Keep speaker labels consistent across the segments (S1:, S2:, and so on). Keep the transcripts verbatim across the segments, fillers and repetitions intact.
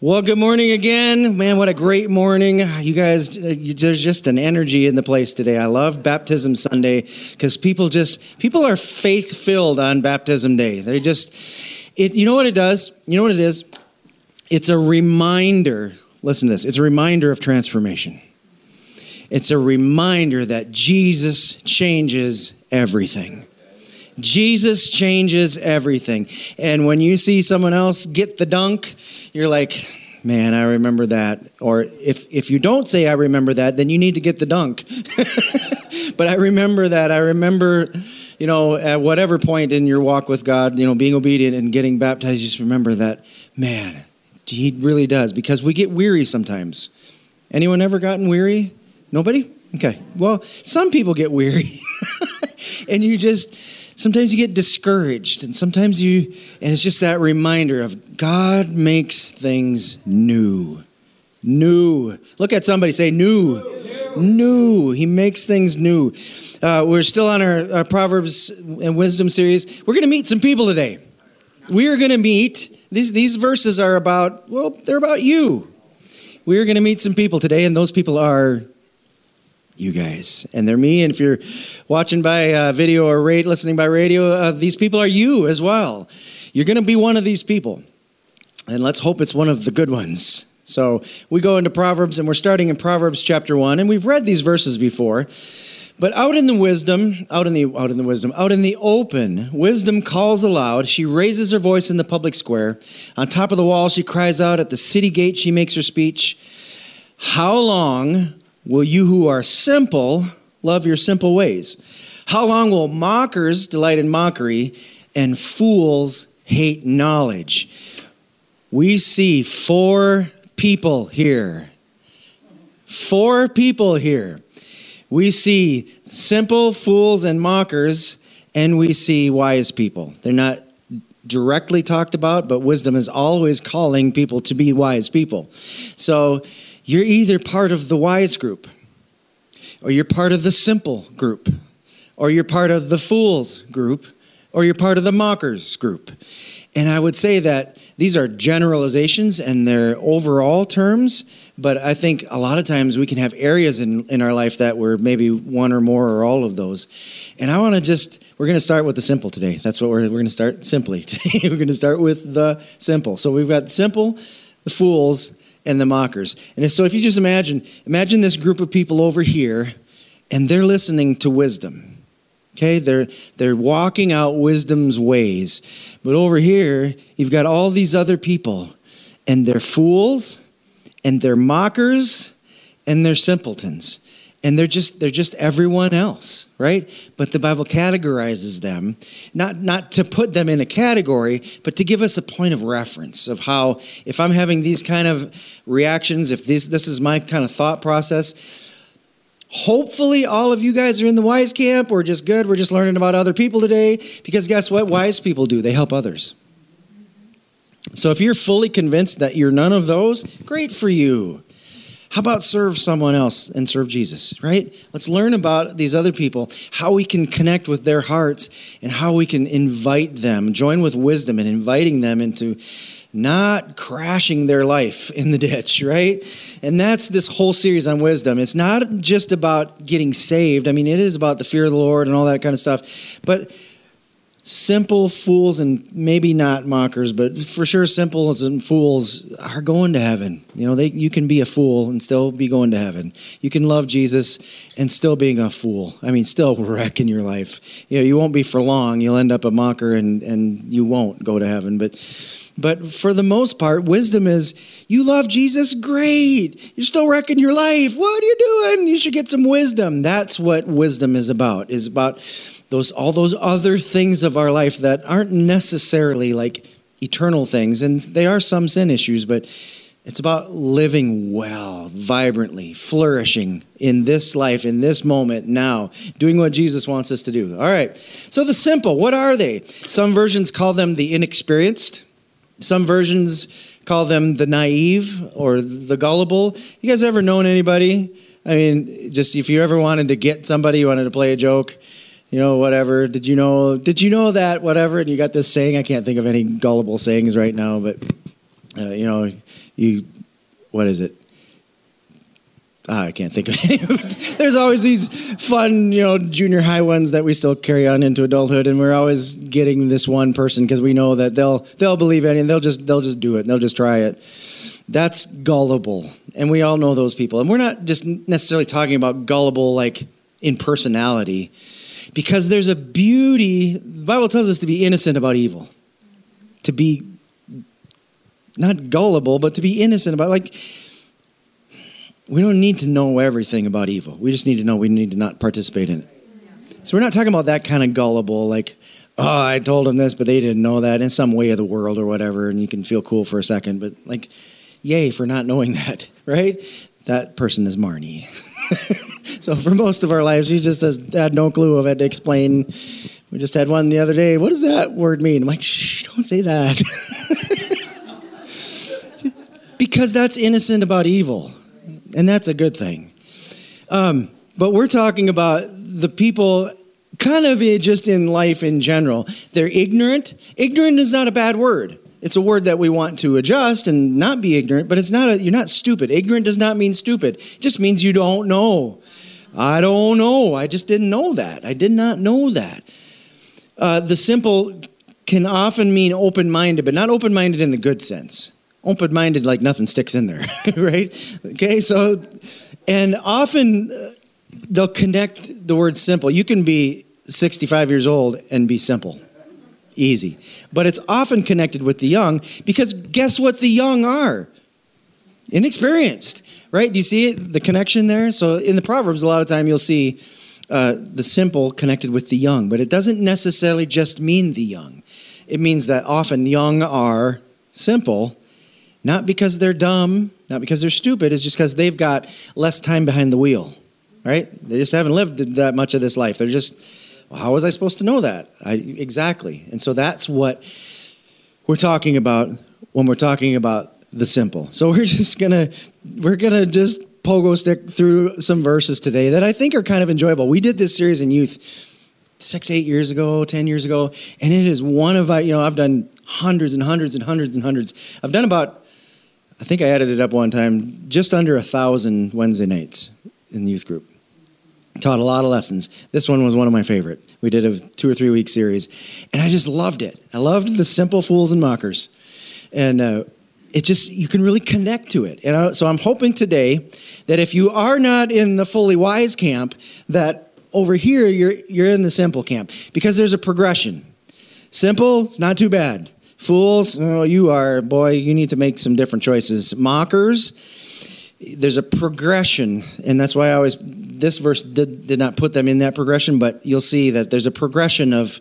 S1: Well, good morning again. Man, what a great morning. You guys, you, there's just an energy in the place today. I love Baptism Sunday because people just, people are faith-filled on Baptism Day. They just, it. you know what it does? You know what it is? It's a reminder, listen to this, it's a reminder of transformation. It's a reminder that Jesus changes everything. Jesus changes everything. And when you see someone else get the dunk, you're like, man, I remember that. Or if, if you don't say I remember that, then you need to get the dunk. But I remember that. I remember, you know, at whatever point in your walk with God, you know, being obedient and getting baptized, just remember that, man, he really does. Because we get weary sometimes. Anyone ever gotten weary? Nobody? Okay. Well, some people get weary. And you just... Sometimes you get discouraged, and sometimes you, and it's just that reminder of God makes things new. New. Look at somebody, say new. New. New. He makes things new. Uh, we're still on our, our Proverbs and Wisdom series. We're going to meet some people today. We are going to meet, these, these verses are about, well, they're about you. We are going to meet some people today, and those people are you guys. And they're me. And if you're watching by uh, video or rate, listening by radio, uh, these people are you as well. You're going to be one of these people. And let's hope it's one of the good ones. So we go into Proverbs, and we're starting in Proverbs chapter one. And we've read these verses before. But out in the wisdom, out in the out in the wisdom, out in the open, wisdom calls aloud. She raises her voice in the public square. On top of the wall, she cries out. At the city gate, she makes her speech. How long will you who are simple love your simple ways? How long will mockers delight in mockery and fools hate knowledge? We see four people here. Four people here. We see simple fools and mockers, and we see wise people. They're not directly talked about, but wisdom is always calling people to be wise people. So you're either part of the wise group, or you're part of the simple group, or you're part of the fools group, or you're part of the mockers group. And I would say that these are generalizations and they're overall terms, but I think a lot of times we can have areas in, in our life that we're maybe one or more or all of those. And I want to just, we're going to start with the simple today. That's what we're, we're going to start simply today. We're going to start with the simple. So we've got simple, the fools, and the mockers. And if, so if you just imagine, imagine this group of people over here, and they're listening to wisdom. Okay, they're they're walking out wisdom's ways. But over here, you've got all these other people, and they're fools, and they're mockers, and they're simpletons. And they're just they're just everyone else, right? But the Bible categorizes them, not, not to put them in a category, but to give us a point of reference of how, if I'm having these kind of reactions, if this this is my kind of thought process, hopefully all of you guys are in the wise camp. We're just good. We're just learning about other people today. Because guess what? Wise people do. They help others. So if you're fully convinced that you're none of those, great for you. How about serve someone else and serve Jesus, right? Let's learn about these other people, how we can connect with their hearts and how we can invite them, join with wisdom and inviting them into not crashing their life in the ditch, right? And that's this whole series on wisdom. It's not just about getting saved. I mean, it is about the fear of the Lord and all that kind of stuff. But simple fools and maybe not mockers, but for sure simples and fools are going to heaven. You know, they you can be a fool and still be going to heaven. You can love Jesus and still being a fool. I mean, still wrecking your life. You know, you won't be for long. You'll end up a mocker and, and you won't go to heaven. But but for the most part, wisdom is, you love Jesus, great. You're still wrecking your life. What are you doing? You should get some wisdom. That's what wisdom is about, is about Those all those other things of our life that aren't necessarily like eternal things. And they are some sin issues, but it's about living well, vibrantly, flourishing in this life, in this moment, now, doing what Jesus wants us to do. All right. So the simple, what are they? Some versions call them the inexperienced. Some versions call them the naive or the gullible. You guys ever known anybody? I mean, just if you ever wanted to get somebody, you wanted to play a joke, you know, whatever. Did you know, did you know that, whatever? And you got this saying. I can't think of any gullible sayings right now, but uh, you know, you, what is it? Ah, I can't think of it. There's always these fun, you know, junior high ones that we still carry on into adulthood, and we're always getting this one person because we know that they'll they'll believe it and they'll just they'll just do it and they'll just try it. That's gullible, and we all know those people. And we're not just necessarily talking about gullible like in personality, because there's a beauty. The Bible tells us to be innocent about evil, to be not gullible, but to be innocent about like. We don't need to know everything about evil. We just need to know we need to not participate in it. So we're not talking about that kind of gullible, like, oh, I told them this, but they didn't know that in some way of the world or whatever, and you can feel cool for a second. But, like, yay for not knowing that, right? That person is Marnie. So for most of our lives, she just has had no clue of it to explain. We just had one the other day. What does that word mean? I'm like, shh, don't say that. Because that's innocent about evil. And that's a good thing. Um, but we're talking about the people kind of just in life in general. They're ignorant. Ignorant is not a bad word. It's a word that we want to adjust and not be ignorant, but it's not a, you're not stupid. Ignorant does not mean stupid. It just means you don't know. I don't know. I just didn't know that. I did not know that. Uh, the simple can often mean open-minded, but not open-minded in the good sense. Open-minded like nothing sticks in there, right? Okay, so, and often uh, they'll connect the word simple. You can be sixty-five years old and be simple. Easy. But it's often connected with the young because guess what the young are? Inexperienced, right? Do you see it, the connection there? So in the Proverbs, a lot of time you'll see uh, the simple connected with the young, but it doesn't necessarily just mean the young. It means that often young are simple. Not because they're dumb, not because they're stupid, it's just because they've got less time behind the wheel, right? They just haven't lived that much of this life. They're just, well, how was I supposed to know that? I, exactly. And so that's what we're talking about when we're talking about the simple. So we're just going to, we're going to just pogo stick through some verses today that I think are kind of enjoyable. We did this series in youth six, eight years ago, ten years ago, and it is one of, you know, I've done hundreds and hundreds and hundreds and hundreds. I've done about I think I added it up one time, just under a thousand Wednesday nights in the youth group. Taught a lot of lessons. This one was one of my favorite. We did a two or three week series, and I just loved it. I loved the simple fools and mockers. And uh, it just, you can really connect to it. And I, so I'm hoping today that if you are not in the fully wise camp, that over here you're you're in the simple camp, because there's a progression. Simple, it's not too bad. Fools, oh, you are, boy, you need to make some different choices. Mockers, there's a progression, and that's why I always, this verse did, did not put them in that progression, but you'll see that there's a progression of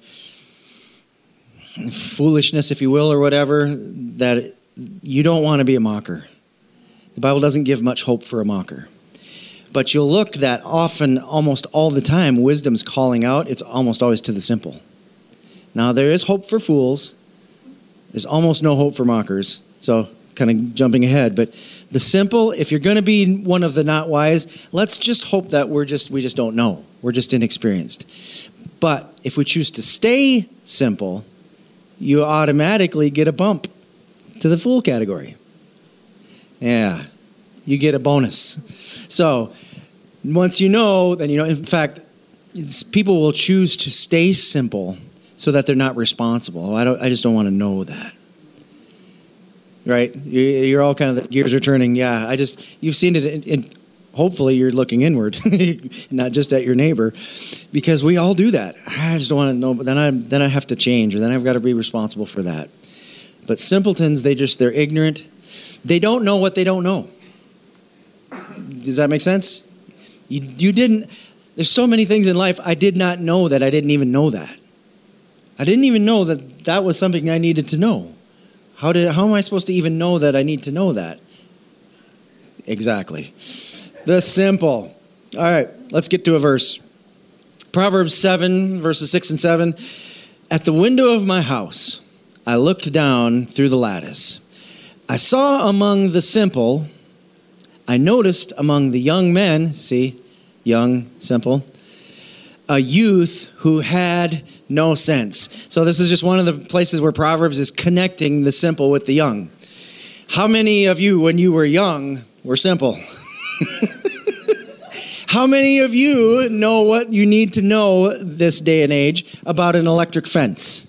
S1: foolishness, if you will, or whatever, that you don't want to be a mocker. The Bible doesn't give much hope for a mocker. But you'll look that often, almost all the time, wisdom's calling out, it's almost always to the simple. Now, there is hope for fools. There's almost no hope for mockers. So kind of jumping ahead. But the simple, if you're going to be one of the not wise, let's just hope that we're just, we just don't know. We're just inexperienced. But if we choose to stay simple, you automatically get a bump to the fool category. Yeah, you get a bonus. So once you know, then you know, in fact, it's, people will choose to stay simple so that they're not responsible. I don't. I just don't want to know that. Right? You're all kind of, the gears are turning. Yeah, I just, you've seen it, in, in, hopefully you're looking inward, not just at your neighbor, because we all do that. I just don't want to know, but then I then I have to change, or then I've got to be responsible for that. But simpletons, they just, they're ignorant. They don't know what they don't know. Does that make sense? You, you didn't, there's so many things in life I did not know that I didn't even know that. I didn't even know that that was something I needed to know. How did, how am I supposed to even know that I need to know that? Exactly. The simple. All right, let's get to a verse. Proverbs seven, verses six and seven. At the window of my house, I looked down through the lattice. I saw among the simple, I noticed among the young men, see, young, simple, a youth who had no sense. So this is just one of the places where Proverbs is connecting the simple with the young. How many of you, when you were young, were simple? How many of you know what you need to know this day and age about an electric fence?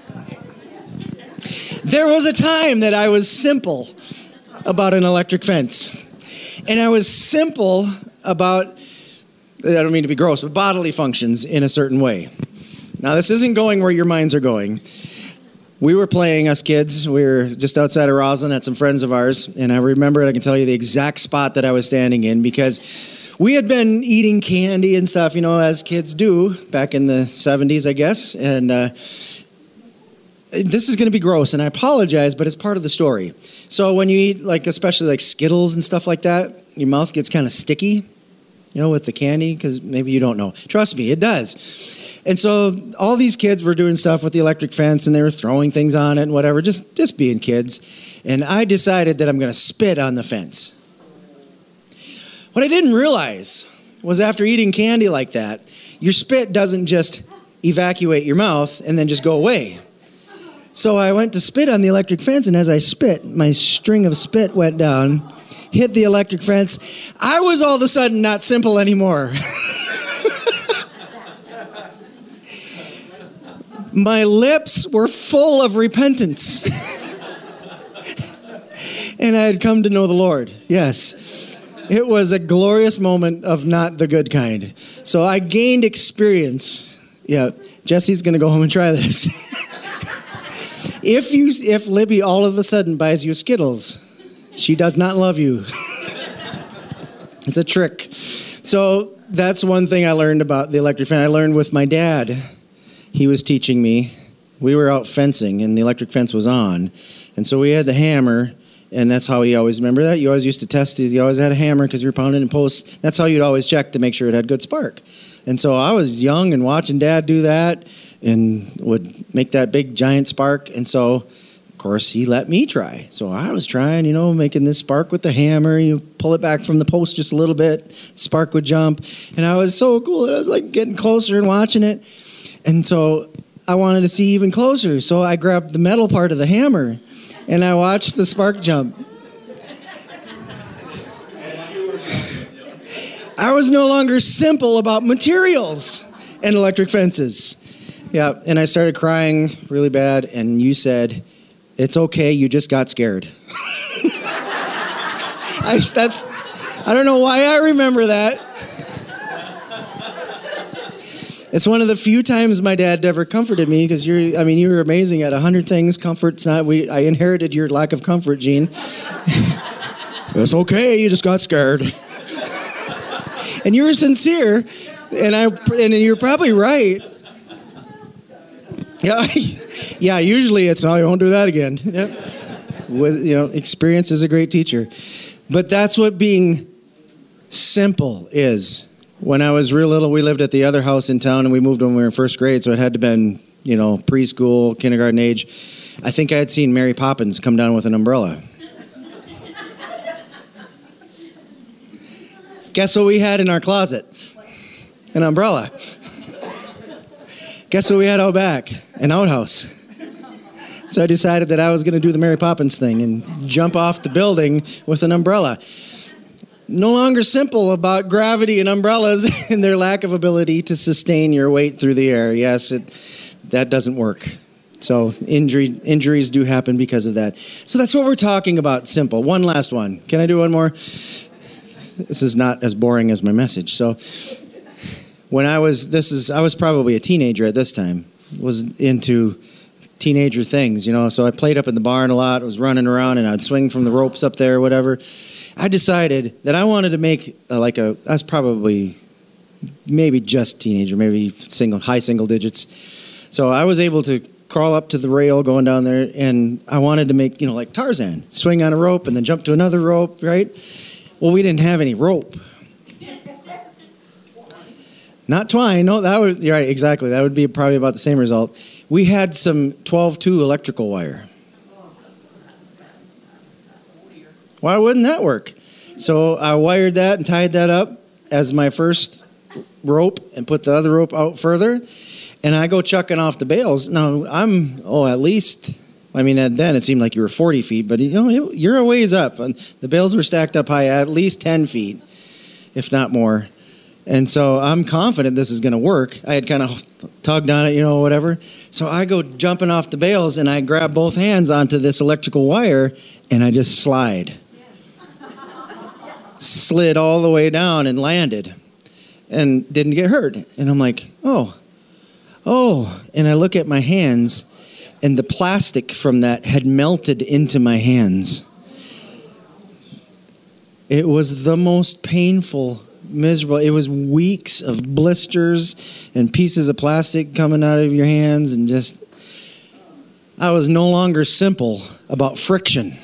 S1: There was a time that I was simple about an electric fence. And I was simple about, I don't mean to be gross, but bodily functions in a certain way. Now, this isn't going where your minds are going. We were playing, us kids, we were just outside of Roslyn at some friends of ours, and I remember, I can tell you the exact spot that I was standing in, because we had been eating candy and stuff, you know, as kids do, back in the seventies, I guess, and uh, this is going to be gross, and I apologize, but it's part of the story. So when you eat, like, especially like Skittles and stuff like that, your mouth gets kind of sticky, you know, with the candy, because maybe you don't know. Trust me, it does. And so all these kids were doing stuff with the electric fence, and they were throwing things on it and whatever, just, just being kids. And I decided that I'm going to spit on the fence. What I didn't realize was after eating candy like that, your spit doesn't just evacuate your mouth and then just go away. So I went to spit on the electric fence, and as I spit, my string of spit went down, hit the electric fence. I was all of a sudden not simple anymore. My lips were full of repentance. And I had come to know the Lord. Yes. It was a glorious moment of not the good kind. So I gained experience. Yeah, Jesse's going to go home and try this. If you, if Libby all of a sudden buys you Skittles, she does not love you. It's a trick. So that's one thing I learned about the electric fence. I learned with my dad. He was teaching me. We were out fencing, and the electric fence was on. And so we had the hammer, and that's how he always, remember that? You always used to test it. You always had a hammer because you were pounding in posts. That's how you'd always check to make sure it had good spark. And so I was young and watching Dad do that and would make that big, giant spark. And so, of course, he let me try. So I was trying, you know, making this spark with the hammer. You pull it back from the post just a little bit. Spark would jump. And I was so cool. I was, like, getting closer and watching it. And so I wanted to see even closer. So I grabbed the metal part of the hammer, and I watched the spark jump. I was no longer simple about materials and electric fences. Yeah, and I started crying really bad, and you said, "It's okay, you just got scared." I, that's, I don't know why I remember that. It's one of the few times my dad ever comforted me, because you're, I mean, you were amazing at a hundred things. Comfort's not, we, I inherited your lack of comfort, Gene. It's okay, you just got scared. And you were sincere, and I, and you're probably right. Yeah, yeah. Usually it's, oh, I won't do that again. Yep. With, you know, experience is a great teacher, but that's what being simple is. When I was real little, we lived at the other house in town, and we moved when we were in first grade, so it had to have been, you know, preschool, kindergarten age. I think I had seen Mary Poppins come down with an umbrella. Guess what we had in our closet? An umbrella. Guess what we had out back? An outhouse. So I decided that I was going to do the Mary Poppins thing and jump off the building with an umbrella. No longer simple about gravity and umbrellas and their lack of ability to sustain your weight through the air. Yes, it, that doesn't work. So injury, injuries do happen because of that. So that's what we're talking about, simple. One last one. Can I do one more? This is not as boring as my message. So when I was, this is, I was probably a teenager at this time, was into teenager things, you know. So I played up in the barn a lot, was running around, and I'd swing from the ropes up there or whatever. I decided that I wanted to make uh, like a, I was probably maybe just teenager, maybe single, high single digits. So I was able to crawl up to the rail going down there, and I wanted to make, you know, like Tarzan, swing on a rope and then jump to another rope, right? Well, we didn't have any rope. Not twine, no, that would, you're right, exactly. That would be probably about the same result. We had some twelve two electrical wire. Why wouldn't that work? So I wired that and tied that up as my first rope and put the other rope out further. And I go chucking off the bales. Now, I'm, oh, at least I mean, then it seemed like you were forty feet, but you know, you're a ways up. And the bales were stacked up high, at least ten feet, if not more. And so I'm confident this is going to work. I had kind of tugged on it, you know, whatever. So I go jumping off the bales, and I grab both hands onto this electrical wire, and I just slide. Slid all the way down and landed and didn't get hurt. And I'm like, oh, oh. And I look at my hands, and the plastic from that had melted into my hands. It was the most painful, miserable. It was weeks of blisters and pieces of plastic coming out of your hands, and just, I was no longer simple about friction.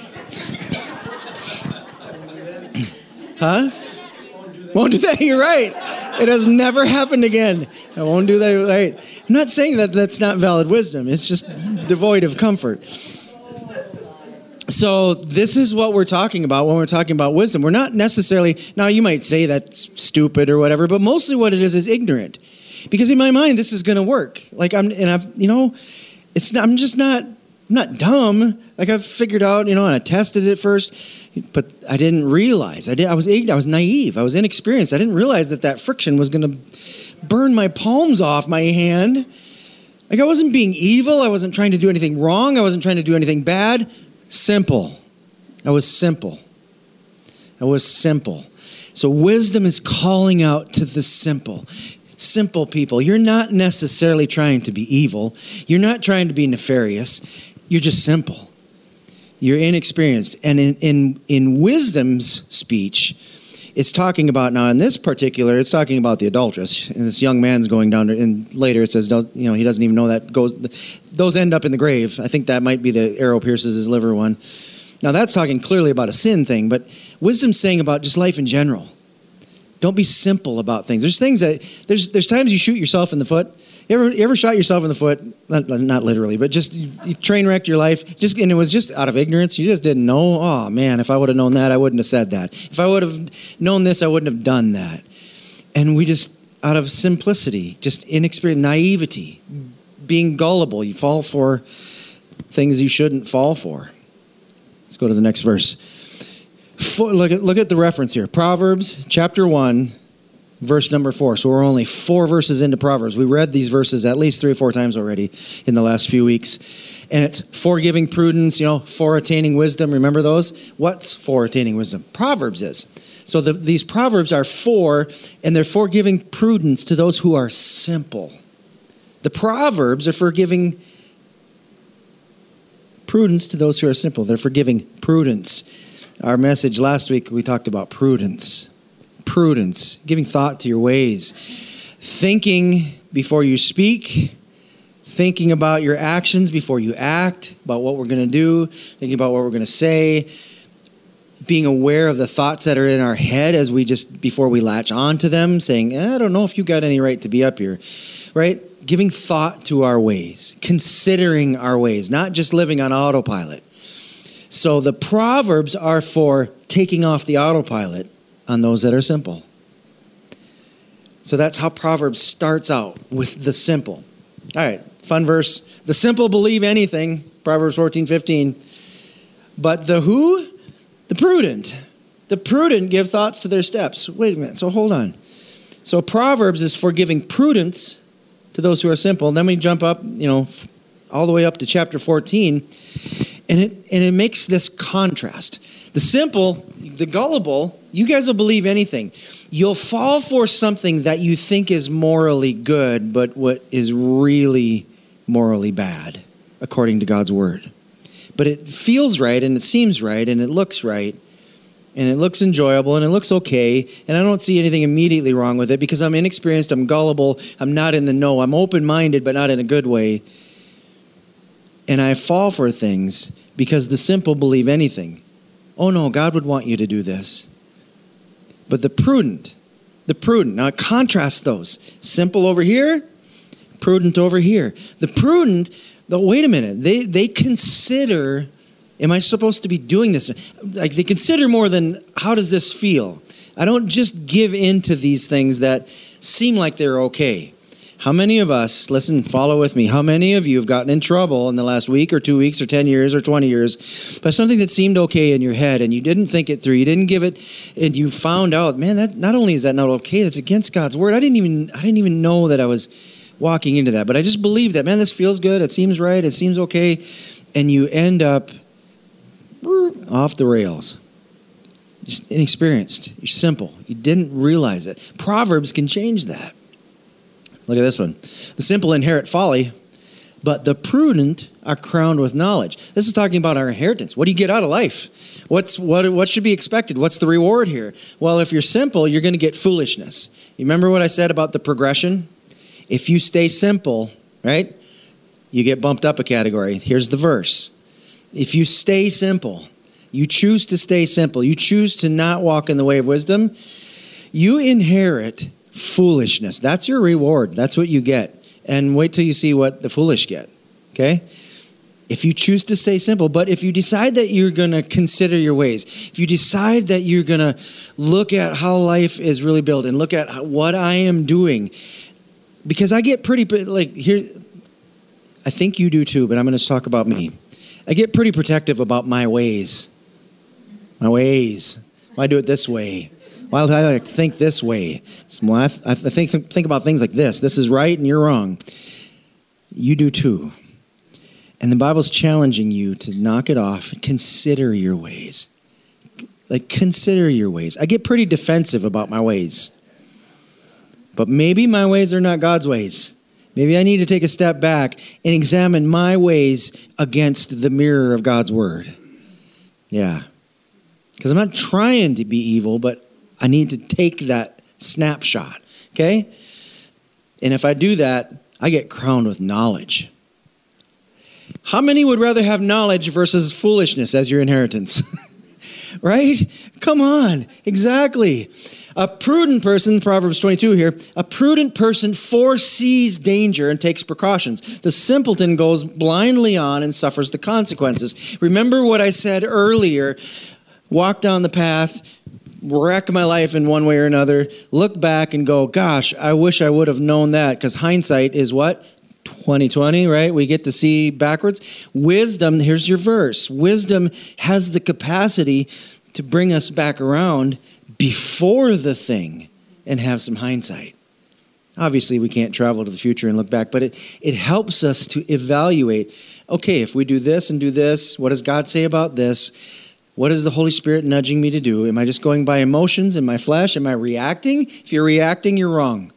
S1: Huh? Won't do that. You're right. It has never happened again. I won't do that. Right. I'm not saying that that's not valid wisdom. It's just devoid of comfort. So this is what we're talking about when we're talking about wisdom. We're not necessarily, now you might say that's stupid or whatever, but mostly what it is is ignorant. Because in my mind, this is going to work. Like I'm, and I've, you know, it's not, I'm just not, I'm not dumb. Like I've figured out, you know, and I tested it first, but I didn't realize. I did. I was ignorant. I was naive. I was inexperienced. I didn't realize that that friction was going to burn my palms off my hand. Like I wasn't being evil. I wasn't trying to do anything wrong. I wasn't trying to do anything bad. Simple. I was simple. I was simple. So wisdom is calling out to the simple. Simple people. You're not necessarily trying to be evil. You're not trying to be nefarious. You're just simple. You're inexperienced. And in, in, in wisdom's speech, it's talking about, now in this particular, it's talking about the adulteress. And this young man's going down to, and later it says, you know, he doesn't even know that goes, those end up in the grave. I think that might be the arrow pierces his liver one. Now that's talking clearly about a sin thing, but wisdom's saying about just life in general. Don't be simple about things. There's things that, there's there's times you shoot yourself in the foot. You ever, you ever shot yourself in the foot? Not, not literally, but just you, you train wrecked your life. Just and it was just out of ignorance. You just didn't know. Oh, man, if I would have known that, I wouldn't have said that. If I would have known this, I wouldn't have done that. And we just, out of simplicity, just inexperience, naivety, being gullible, you fall for things you shouldn't fall for. Let's go to the next verse. For, look at look at the reference here. Proverbs chapter one, verse number four. So we're only four verses into Proverbs. We read these verses at least three or four times already in the last few weeks. And it's for giving prudence, you know, for attaining wisdom. Remember those? What's for attaining wisdom? Proverbs is. So the, these Proverbs are for, and they're for giving prudence to those who are simple. The Proverbs are for giving prudence to those who are simple. They're for giving prudence. Our message last week, we talked about prudence. Prudence, giving thought to your ways. Thinking before you speak. Thinking about your actions before you act. About what we're going to do. Thinking about what we're going to say. Being aware of the thoughts that are in our head as we just, before we latch onto them. Saying, I don't know if you got any right to be up here. Right? Giving thought to our ways. Considering our ways. Not just living on autopilot. So the Proverbs are for taking off the autopilot on those that are simple. So that's how Proverbs starts out, with the simple. All right, fun verse. The simple believe anything, Proverbs fourteen fifteen. But the who? The prudent. The prudent give thoughts to their steps. Wait a minute, so hold on. So Proverbs is for giving prudence to those who are simple. And then we jump up, you know, all the way up to chapter fourteen. And it and it makes this contrast. The simple, the gullible, you guys will believe anything. You'll fall for something that you think is morally good, but what is really morally bad, according to God's word. But it feels right, and it seems right, and it looks right, and it looks enjoyable, and it looks okay, and I don't see anything immediately wrong with it because I'm inexperienced, I'm gullible, I'm not in the know, I'm open-minded, but not in a good way. And I fall for things because the simple believe anything. Oh no, God would want you to do this. But the prudent, the prudent, now contrast those. Simple over here, prudent over here. The prudent, but wait a minute, they, they consider, am I supposed to be doing this? Like they consider more than, how does this feel? I don't just give in to these things that seem like they're okay. How many of us, listen, follow with me, how many of you have gotten in trouble in the last week or two weeks or ten years or twenty years by something that seemed okay in your head and you didn't think it through, you didn't give it, and you found out, man, that not only is that not okay, that's against God's word. I didn't even, I didn't even know that I was walking into that, but I just believed that, man, this feels good, it seems right, it seems okay, and you end up off the rails. Just inexperienced. You're simple. You didn't realize it. Proverbs can change that. Look at this one. The simple inherit folly, but the prudent are crowned with knowledge. This is talking about our inheritance. What do you get out of life? What's what what should be expected? What's the reward here? Well, if you're simple, you're going to get foolishness. You remember what I said about the progression? If you stay simple, right, you get bumped up a category. Here's the verse. If you stay simple, you choose to stay simple, you choose to not walk in the way of wisdom, you inherit foolishness. That's your reward. That's what you get. And wait till you see what the foolish get, okay? If you choose to stay simple, but if you decide that you're going to consider your ways, if you decide that you're going to look at how life is really built and look at what I am doing, because I get pretty, like, here, I think you do too, but I'm going to talk about me. I get pretty protective about my ways. My ways. Why do it this way? Why do I think this way? Well, I, th- I think think about things like this. This is right and you're wrong. You do too. And the Bible's challenging you to knock it off and consider your ways. Like, consider your ways. I get pretty defensive about my ways. But maybe my ways are not God's ways. Maybe I need to take a step back and examine my ways against the mirror of God's word. Yeah. Because I'm not trying to be evil, but I need to take that snapshot, okay? And if I do that, I get crowned with knowledge. How many would rather have knowledge versus foolishness as your inheritance? Right? Come on. Exactly. A prudent person, Proverbs twenty-two here, a prudent person foresees danger and takes precautions. The simpleton goes blindly on and suffers the consequences. Remember what I said earlier. Walk down the path, wreck my life in one way or another, look back and go, gosh, I wish I would have known that, because hindsight is what? twenty twenty, right? We get to see backwards. Wisdom, here's your verse. Wisdom has the capacity to bring us back around before the thing and have some hindsight. Obviously, we can't travel to the future and look back, but it, it helps us to evaluate, okay, if we do this and do this, what does God say about this? What is the Holy Spirit nudging me to do? Am I just going by emotions in my flesh? Am I reacting? If you're reacting, you're wrong.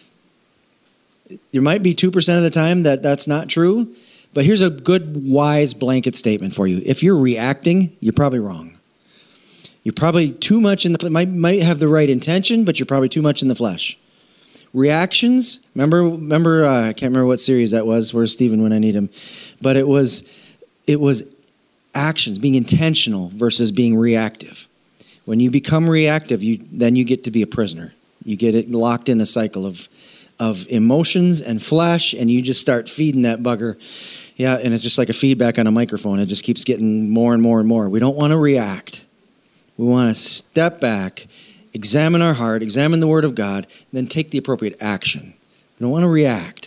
S1: There might be two percent of the time that that's not true, but here's a good, wise blanket statement for you. If you're reacting, you're probably wrong. You're probably too much in the, might, might have the right intention, but you're probably too much in the flesh. Reactions, remember, remember uh, I can't remember what series that was, where's Stephen when I need him, but it was, it was actions, being intentional versus being reactive. When you become reactive, you then you get to be a prisoner. You get it locked in a cycle of, of emotions and flesh, and you just start feeding that bugger. Yeah, and it's just like a feedback on a microphone. It just keeps getting more and more and more. We don't want to react. We want to step back, examine our heart, examine the Word of God, and then take the appropriate action. We don't want to react.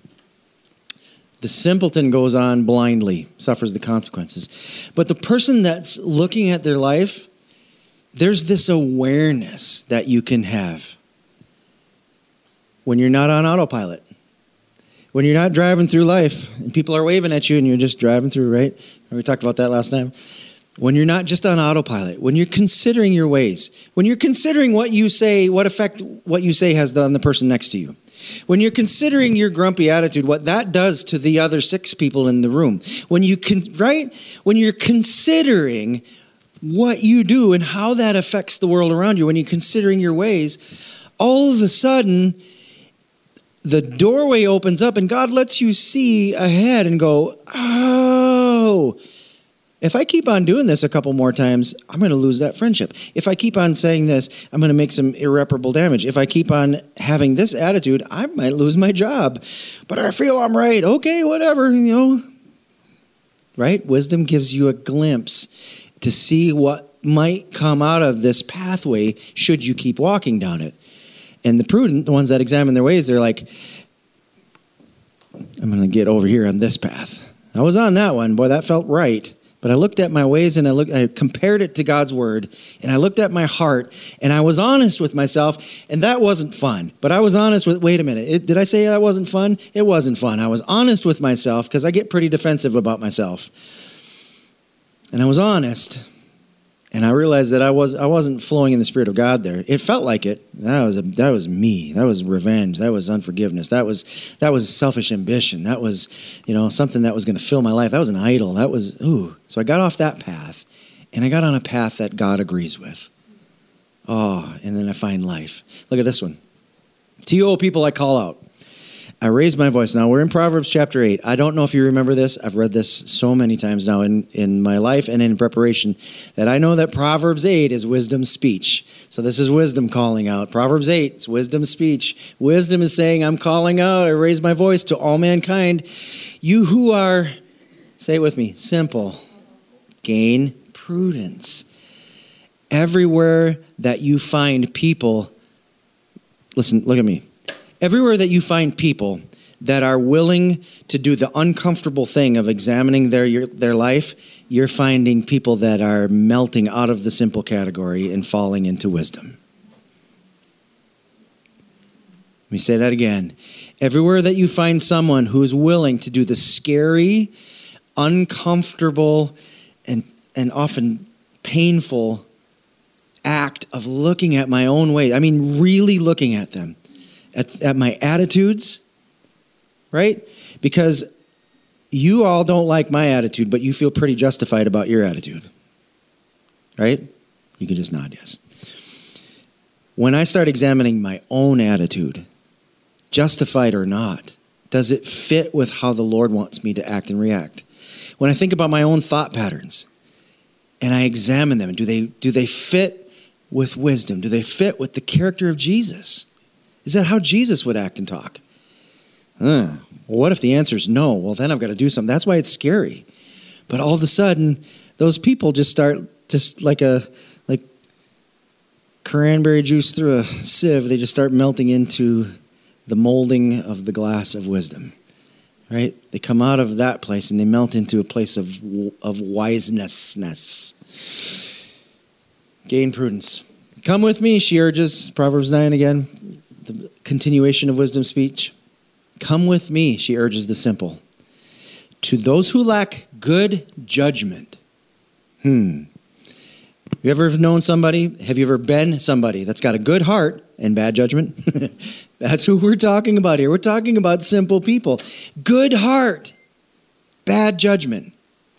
S1: The simpleton goes on blindly, suffers the consequences. But the person that's looking at their life, there's this awareness that you can have when you're not on autopilot. When you're not driving through life and people are waving at you and you're just driving through, right? We talked about that last time. When you're not just on autopilot, when you're considering your ways, when you're considering what you say, what effect what you say has on the person next to you, when you're considering your grumpy attitude, what that does to the other six people in the room, when you can, right? When you're considering what you do and how that affects the world around you, when you're considering your ways, all of a sudden, the doorway opens up and God lets you see ahead and go, oh, if I keep on doing this a couple more times, I'm going to lose that friendship. If I keep on saying this, I'm going to make some irreparable damage. If I keep on having this attitude, I might lose my job. But I feel I'm right. Okay, whatever, you know. Right? Wisdom gives you a glimpse to see what might come out of this pathway should you keep walking down it. And the prudent, the ones that examine their ways, they're like, I'm going to get over here on this path. I was on that one. Boy, that felt right. But I looked at my ways and I looked, I compared it to God's word, and I looked at my heart, and I was honest with myself, and that wasn't fun. But I was honest with, wait a minute, it, did I say that wasn't fun? It wasn't fun. I was honest with myself because I get pretty defensive about myself. And I was honest, and I realized that I, was, I wasn't flowing in the Spirit of God there. It felt like it. That was, a, that was me. That was revenge. That was unforgiveness. That was, that was selfish ambition. That was, you know, something that was going to fill my life. That was an idol. That was, ooh. So I got off that path, and I got on a path that God agrees with. Oh, and then I find life. Look at this one. To you, O people, I call out. I raise my voice. Now, we're in Proverbs chapter eight. I don't know if you remember this. I've read this so many times now in, in my life and in preparation that I know that Proverbs eight is wisdom's speech. So this is wisdom calling out. Proverbs eight, it's wisdom's speech. Wisdom is saying, I'm calling out. I raise my voice to all mankind. You who are, say it with me, simple, gain prudence. Everywhere that you find people, listen, look at me. Everywhere that you find people that are willing to do the uncomfortable thing of examining their your, their life, you're finding people that are melting out of the simple category and falling into wisdom. Let me say that again. Everywhere that you find someone who is willing to do the scary, uncomfortable, and, and often painful act of looking at my own way, I mean really looking at them, At, at my attitudes, right? Because you all don't like my attitude, but you feel pretty justified about your attitude, right? You can just nod yes. When I start examining my own attitude, justified or not, does it fit with how the Lord wants me to act and react? When I think about my own thought patterns and I examine them, do they, do they fit with wisdom? Do they fit with the character of Jesus? Is that how Jesus would act and talk? Uh, well, what if the answer is no? Well, then I've got to do something. That's why it's scary. But all of a sudden, those people just start, just like a like cranberry juice through a sieve, they just start melting into the molding of the glass of wisdom, right? They come out of that place and they melt into a place of of wiseness. Gain prudence. Come with me, she urges. Proverbs nine again. The continuation of wisdom speech. Come with me, she urges the simple. To those who lack good judgment. Hmm. Have you ever known somebody? Have you ever been somebody that's got a good heart and bad judgment? That's who we're talking about here. We're talking about simple people. Good heart, bad judgment.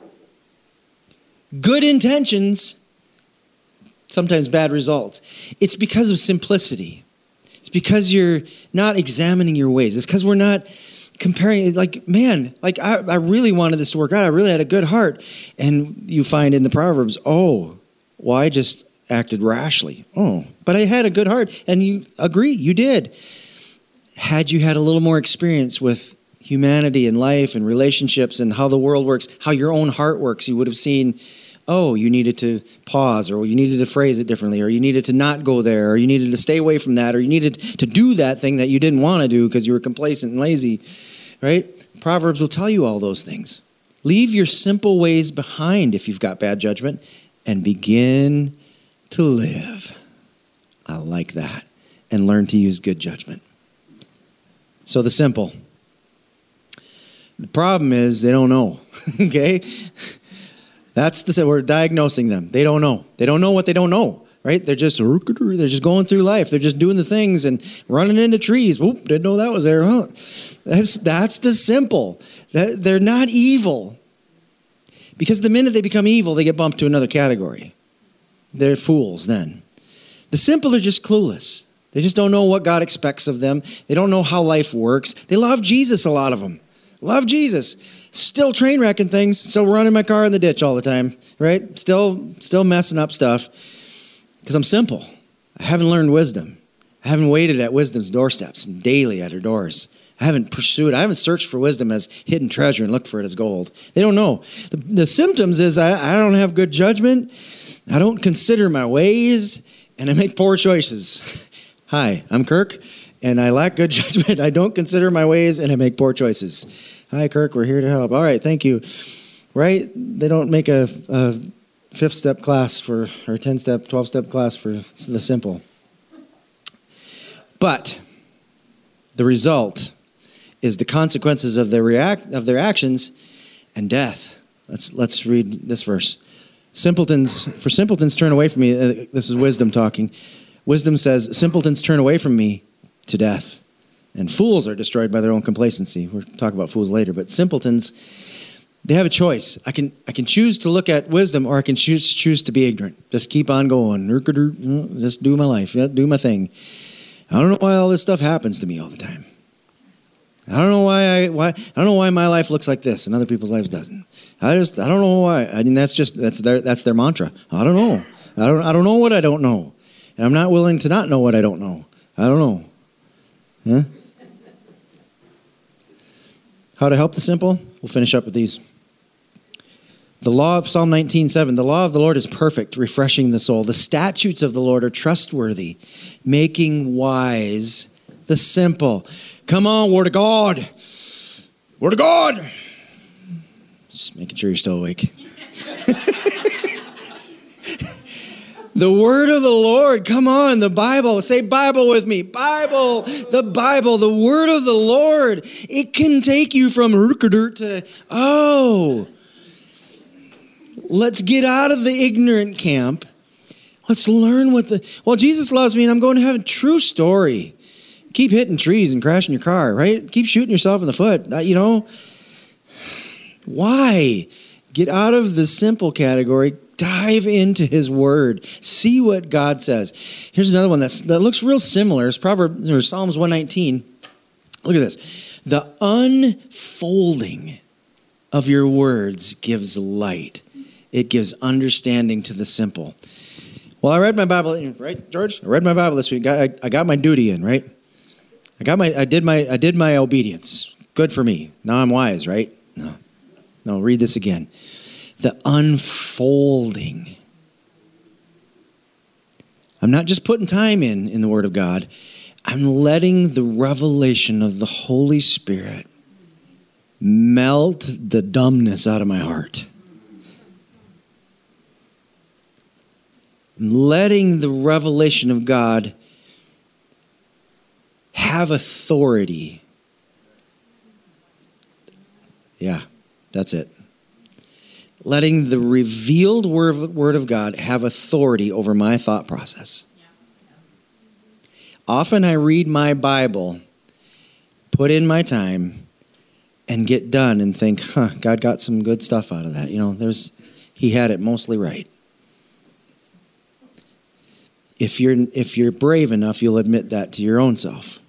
S1: Good intentions, sometimes bad results. It's because of simplicity. It's because you're not examining your ways. It's because we're not comparing. Like, man, like I, I really wanted this to work out. I really had a good heart. And you find in the Proverbs, oh, well, I just acted rashly. Oh, but I had a good heart. And you agree, you did. Had you had a little more experience with humanity and life and relationships and how the world works, how your own heart works, you would have seen, oh, you needed to pause, or you needed to phrase it differently, or you needed to not go there, or you needed to stay away from that, or you needed to do that thing that you didn't want to do because you were complacent and lazy, right? Proverbs will tell you all those things. Leave your simple ways behind if you've got bad judgment and begin to live. I like that. And learn to use good judgment. So the simple. The problem is they don't know, okay? That's the we're diagnosing them. They don't know. They don't know what they don't know, right? They're just they're just going through life. They're just doing the things and running into trees. Whoop, didn't know that was there. Huh? That's that's the simple. That they're not evil. Because the minute they become evil, they get bumped to another category. They're fools then. The simple are just clueless. They just don't know what God expects of them. They don't know how life works. They love Jesus, a lot of them. Love Jesus. Still train wrecking things. Still running my car in the ditch all the time, right? Still, still messing up stuff because I'm simple. I haven't learned wisdom. I haven't waited at wisdom's doorsteps and daily at her doors. I haven't pursued. I haven't searched for wisdom as hidden treasure and looked for it as gold. They don't know. The, the symptoms is I, I don't have good judgment. I don't consider my ways, and I make poor choices. Hi, I'm Kirk, And I lack good judgment. I don't consider my ways, and I make poor choices. Hi, Kirk. We're here to help. All right, thank you. Right? They don't make a, a fifth-step class for, or ten-step, twelve-step class for the simple. But the result is the consequences of their react of their actions and death. Let's let's read this verse. Simpletons, for simpletons turn away from me. Uh, this is wisdom talking. Wisdom says, simpletons turn away from me to death, and fools are destroyed by their own complacency. We'll talk about fools later, but simpletons, they have a choice. I can I can choose to look at wisdom, or I can choose choose to be ignorant. Just keep on going. Just do my life. Do my thing. I don't know why all this stuff happens to me all the time. I don't know why I why I don't know why my life looks like this and other people's lives doesn't. I just I don't know why. I mean that's just that's their that's their mantra. I don't know. I don't I don't know what I don't know. And I'm not willing to not know what I don't know. I don't know. Huh? How to help the simple? We'll finish up with these. The law of Psalm nineteen seven, the law of the Lord is perfect, refreshing the soul. The statutes of the Lord are trustworthy, making wise the simple. Come on, Word of God. Word of God. Just making sure you're still awake. The Word of the Lord. Come on, the Bible. Say Bible with me. Bible. The Bible. The Word of the Lord. It can take you from to, oh. Let's get out of the ignorant camp. Let's learn what the, well, Jesus loves me and I'm going to heaven. True story. Keep hitting trees and crashing your car, right? Keep shooting yourself in the foot. Uh, you know, why? Get out of the simple category. Dive into His Word. See what God says. Here's another one that's, that looks real similar. It's Proverbs or Psalms one nineteen. Look at this. The unfolding of your words gives light. It gives understanding to the simple. Well, I read my Bible, right, George? I read my Bible this week. I, I got my duty in, right? I got my, I did my, I did my obedience. Good for me. Now I'm wise, right? No, no. Read this again. The unfolding. I'm not just putting time in in the Word of God. I'm letting the revelation of the Holy Spirit melt the dumbness out of my heart. I'm letting the revelation of God have authority. Yeah, that's it. Letting the revealed word of God have authority over my thought process. Often I read my Bible, put in my time, and get done and think, huh, God got some good stuff out of that. You know, there's He had it mostly right. If you're if you're brave enough, you'll admit that to your own self.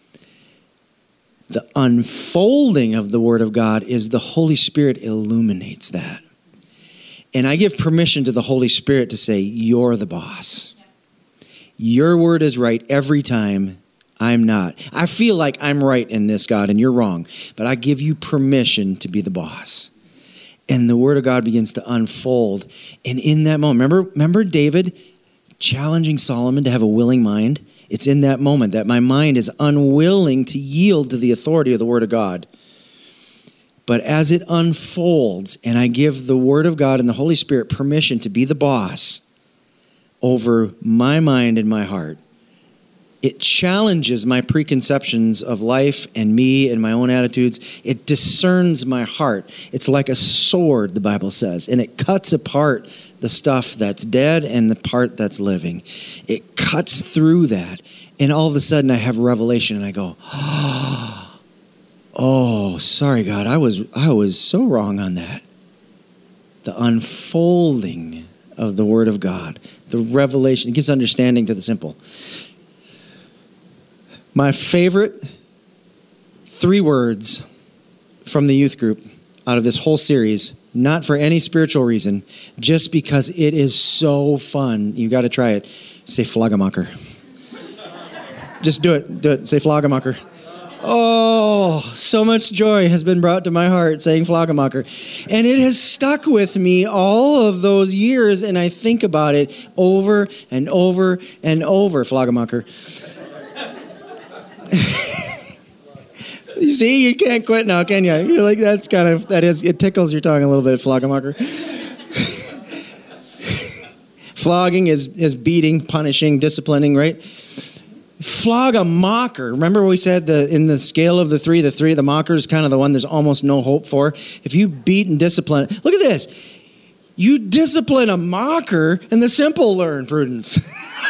S1: The unfolding of the Word of God is the Holy Spirit illuminates that. And I give permission to the Holy Spirit to say, you're the boss. Your word is right every time. I'm not. I feel like I'm right in this, God, and you're wrong. But I give you permission to be the boss. And the Word of God begins to unfold. And in that moment, remember, remember David challenging Solomon to have a willing mind? It's in that moment that my mind is unwilling to yield to the authority of the Word of God. But as it unfolds and I give the Word of God and the Holy Spirit permission to be the boss over my mind and my heart, it challenges my preconceptions of life and me and my own attitudes. It discerns my heart. It's like a sword, the Bible says, and it cuts apart the stuff that's dead and the part that's living. It cuts through that, and all of a sudden I have revelation, and I go, oh, sorry, God, I was I was so wrong on that. The unfolding of the Word of God, the revelation, it gives understanding to the simple. My favorite three words from the youth group out of this whole series, not for any spiritual reason, just because it is so fun. You got to try it. Say Flogamacher. Just do it. Do it. Say Flogamacher. Oh, so much joy has been brought to my heart saying Flogamacher. And it has stuck with me all of those years, and I think about it over and over and over. Flogamacher. You see, you can't quit now, can you? You're like, that's kind of, that is, it tickles your tongue a little bit, flog-a-mocker. Flogging is, is beating, punishing, disciplining, right? Flog a mocker. Remember we said the in the scale of the three, the three, the mocker is kind of the one there's almost no hope for. If you beat and discipline, look at this. You discipline a mocker and the simple learn prudence.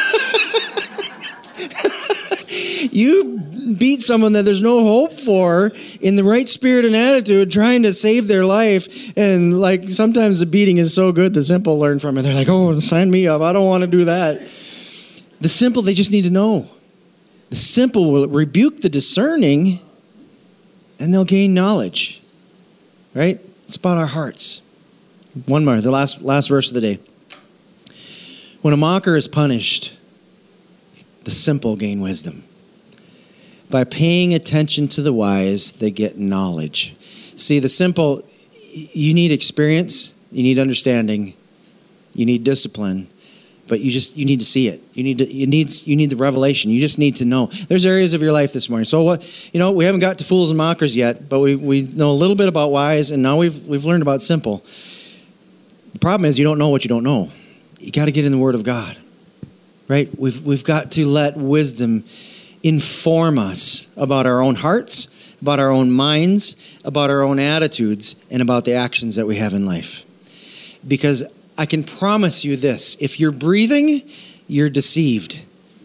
S1: You beat someone that there's no hope for in the right spirit and attitude, trying to save their life. And like sometimes the beating is so good, the simple learn from it. They're like, oh, sign me up. I don't want to do that. The simple, they just need to know. The simple will rebuke the discerning and they'll gain knowledge. Right? It's about our hearts. One more, the last, last verse of the day. When a mocker is punished, the simple gain wisdom. By paying attention to the wise, they get knowledge. See, the simple, you need experience, you need understanding, you need discipline, but you just, you need to see it. You need to, you need, you need the revelation. You just need to know. There's areas of your life this morning. So what, you know, we haven't got to fools and mockers yet, but we, we know a little bit about wise, and now we've, we've learned about simple. The problem is you don't know what you don't know. You got to get in the Word of God, right? We've, we've got to let wisdom inform us about our own hearts, about our own minds, about our own attitudes, and about the actions that we have in life. Because I can promise you this, if you're breathing, you're deceived.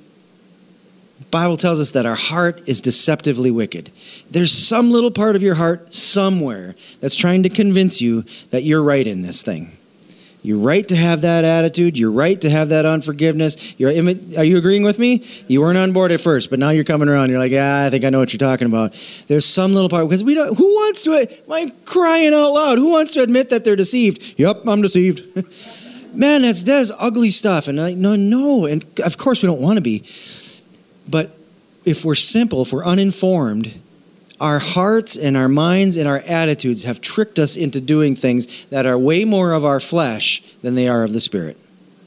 S1: The Bible tells us that our heart is deceptively wicked. There's some little part of your heart somewhere that's trying to convince you that you're right in this thing. You're right to have that attitude. You're right to have that unforgiveness. You're, are you agreeing with me? You weren't on board at first, but now you're coming around. You're like, yeah, I think I know what you're talking about. There's some little part, because we don't, who wants to, I'm crying out loud, who wants to admit that they're deceived? Yep, I'm deceived. Man, that's, that is ugly stuff. And like, no, no. And of course we don't want to be. But if we're simple, if we're uninformed, our hearts and our minds and our attitudes have tricked us into doing things that are way more of our flesh than they are of the Spirit.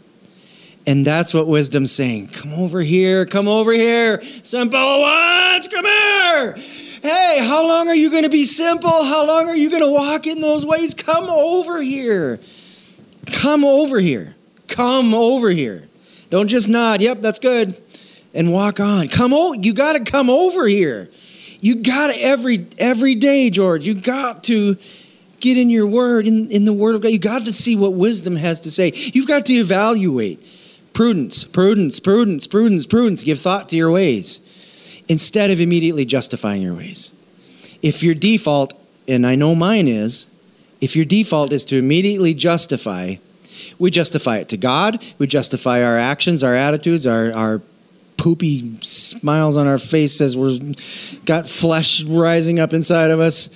S1: And that's what wisdom's saying. Come over here, come over here. Simple ones, come here. Hey, how long are you going to be simple? How long are you going to walk in those ways? Come over here. Come over here. Come over here. Don't just nod. Yep, that's good. And walk on. Come over. You got to come over here. You got to every every day, George. You got to get in your word, in, in the word of God. You got to see what wisdom has to say. You've got to evaluate. Prudence, prudence, prudence, prudence, prudence. Give thought to your ways instead of immediately justifying your ways. If your default, and I know mine is, if your default is to immediately justify, we justify it to God. We justify our actions, our attitudes, our our poopy smiles on our face as we're got flesh rising up inside of us.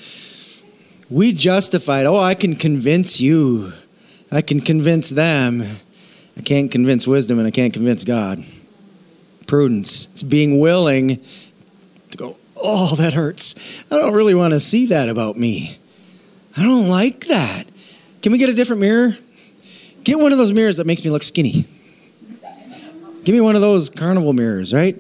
S1: We justified, oh, I can convince you. I can convince them. I can't convince wisdom and I can't convince God. Prudence. It's being willing to go, oh, that hurts. I don't really want to see that about me. I don't like that. Can we get a different mirror? Get one of those mirrors that makes me look skinny. Give me one of those carnival mirrors, right?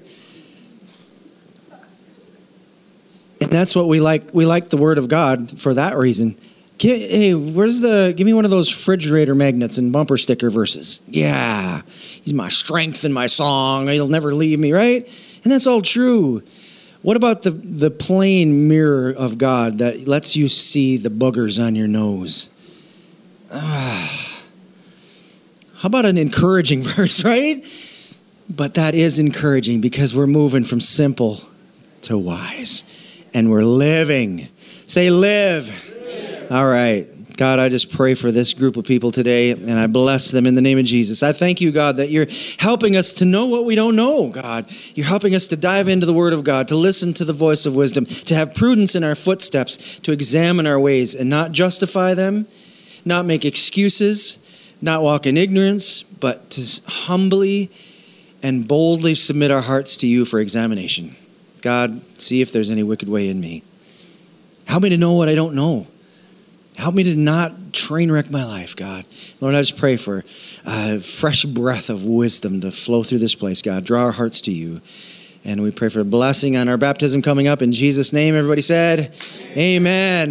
S1: And that's what we like. We like the Word of God for that reason. Give, hey, where's the, give me one of those refrigerator magnets and bumper sticker verses. Yeah, he's my strength and my song. He'll never leave me, right? And that's all true. What about the, the plain mirror of God that lets you see the boogers on your nose? Ah. How about an encouraging verse, right? But that is encouraging because we're moving from simple to wise. And we're living. Say live. live. All right. God, I just pray for this group of people today, and I bless them in the name of Jesus. I thank you, God, that you're helping us to know what we don't know, God. You're helping us to dive into the Word of God, to listen to the voice of wisdom, to have prudence in our footsteps, to examine our ways and not justify them, not make excuses, not walk in ignorance, but to humbly and boldly submit our hearts to you for examination. God, see if there's any wicked way in me. Help me to know what I don't know. Help me to not train wreck my life, God. Lord, I just pray for a fresh breath of wisdom to flow through this place, God. Draw our hearts to you. And we pray for blessing on our baptism coming up. In Jesus' name, everybody said, amen.